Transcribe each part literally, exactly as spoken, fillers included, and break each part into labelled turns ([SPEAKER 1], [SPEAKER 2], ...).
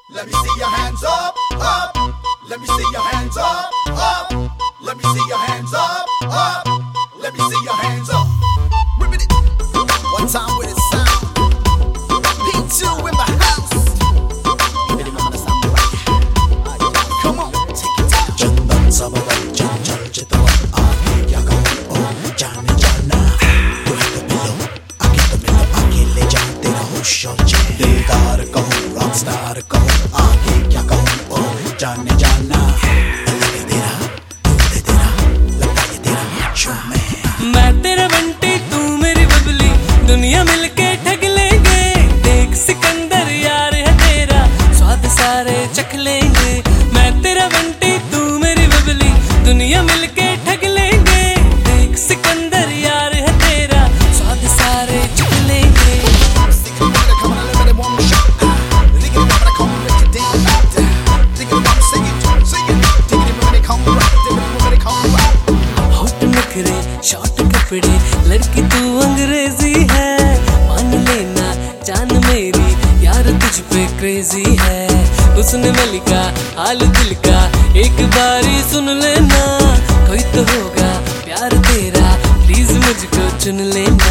[SPEAKER 1] Let me see your hands up, up. Let me see your hands up, up. Let me see your hands up, up. Let me see your hands up. Ripping it. One time with it sound. P two in the house. Give it a moment, sound right. Come on, take it down.
[SPEAKER 2] चंदन सा बदन चंचल चितवन आगे क्या कहूँ ओ जाने जाना तू है तो मिलो आगे तो मिलो आगे ले जा तेरा होश और चैन दिलदार कहूँ रॉकस्टार कहूँ आगे क्या कहूँ ओ जाने जाना लगे तेरा तू दे तेरा लगता ये तेरा शो में
[SPEAKER 3] मैं तेरा बंटी तू मेरी बबली दुनिया मिलके ठग लेंगे देख सिकंदर यार है तेरा स्वाद सारे चख लेंगे मैं तेरा बंटी तू मेरी बबली दुनिया मिलके ठग लेंगे देख सिकंदर यार है तेरा स्वाद सारे चख लेंगे होठ नखरे शॉर्ट कपड़े लड़की तू अंग्रेजी है मान लेना जान मेरी यार तुझ पे क्रेजी है उसने मलिका हाल दिल का एक बारी सुन लेना कोई तो होगा प्यार तेरा प्लीज मुझको चुन लेना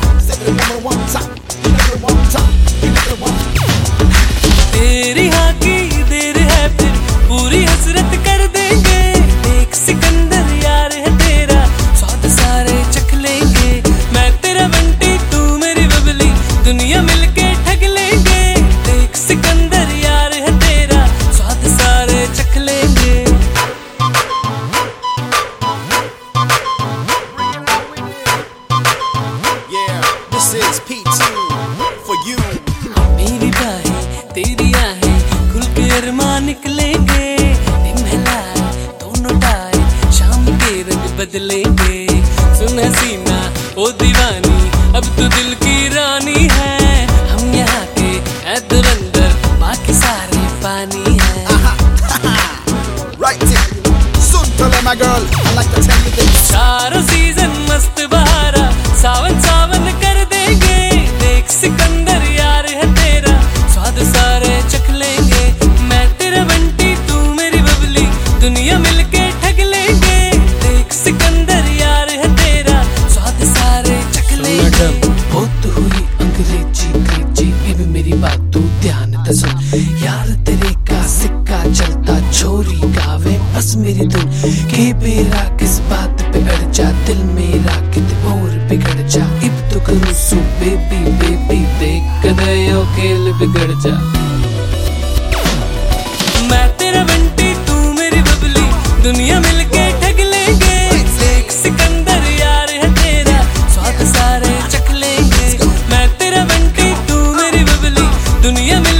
[SPEAKER 3] तेरी हाँ की देर है फिर पूरी हसरत कर देंगे देख सिकंदर यार है तेरा स्वाद सारे चख लेंगे मैं तेरा बंटी तू मेरी बबली दुनिया मिलके ठग लेंगे देख सिकंदर यार है तेरा स्वाद सारे चख लेंगे
[SPEAKER 1] Yeah, this is P two for you.
[SPEAKER 3] मेरी बाहें तेरी आहें खुल के अरमा निकलेंगे दिन महलाए दोनों टाए शाम के रंग बदलेंगे सुन हसीना ओ दीवानी अब तो दिल की रानी है हम यहाँ के है दुरंदर बाकी सारे पानी है
[SPEAKER 1] Right there. Soon tell her, my girl, I like to tell you this.
[SPEAKER 3] चारों सीजन मस्त बहारा सावन सावन कर देंगे देख सिकंदर यार है तेरा स्वाद सारे चख लेंगे मैं तेरा बंटी तू मेरी बबली दुनिया मिलके ठग लेंगे देख सिकंदर यार है तेरा स्वाद सारे चख लेंगे बहुत हुई अंग्रेजी अंग्रेजी अब मेरी बात तू ध्यान से सुन यार तेरे का सिक्का चलता छोरी गावे बस मेरी धुन के बेरा किस बात पे अड़ जा दिल मेरा कित और बिगड़ जा इब तो करूँ सू बेबी बेबी देख कदयो खेल बिगड़ जा मैं तेरा बंटी तू मेरी बबली दुनिया मिलके ठग लेंगे देख सिकंदर यार है तेरा स्वाद सारे चख लेंगे मैं तेरा बंटी तू मेरी बबली दुनिया मिल